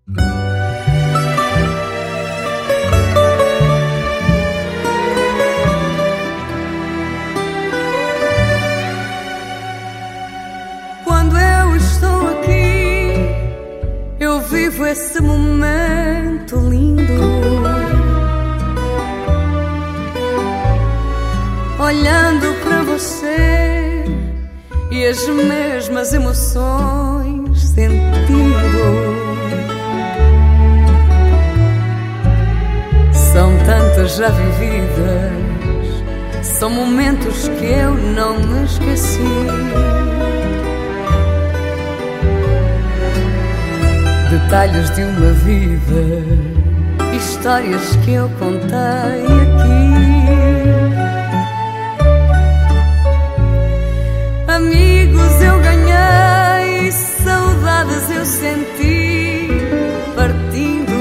Quando eu estou aqui, eu vivo esse momento lindo, olhando para você e as mesmas emoções sentindo. São tantas já vividas, são momentos que eu não me esqueci. Detalhes de uma vida, histórias que eu contei aqui. Amigos eu ganhei, saudades eu senti partindo.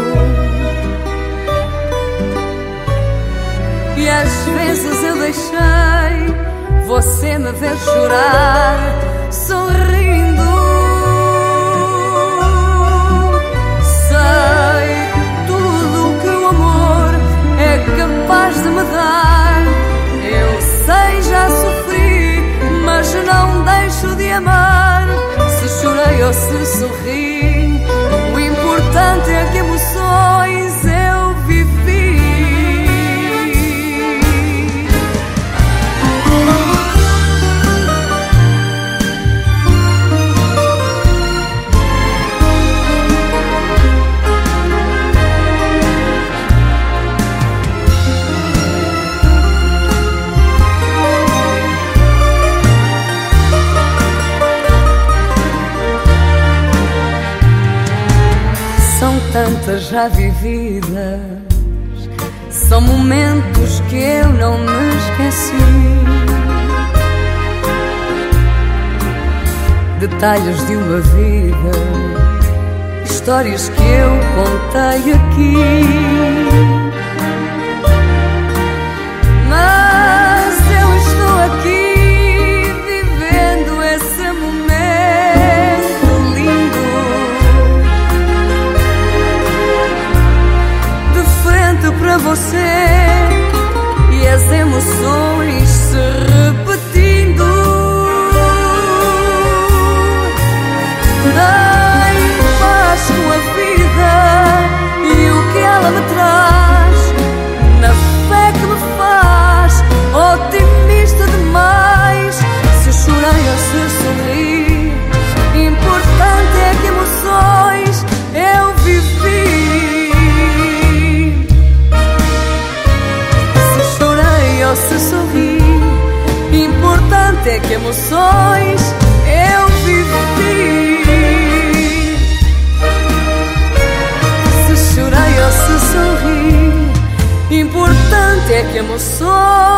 E às vezes eu deixei você me ver chorar, sorrindo. Sei tudo que o amor é capaz de me dar. Eu sei, já sofri, mas não deixo de amar. Se chorei ou se sorri, o importante é que emoções eu vivi. Tantas já vividas, são momentos que eu não me esqueci. Detalhes de uma vida, histórias que eu contei aqui. Mas eu estou aqui vivendo esse momento lindo, para você, e as emoções se repetindo. Dei paz com a vida e o que ela me traz, na fé que me faz otimista demais. Se chorei ou se sorri, importante é que emoções eu vivi. Se sorri, importante é que emoções eu vivi. Se chorei ou se sorri, importante é que emoções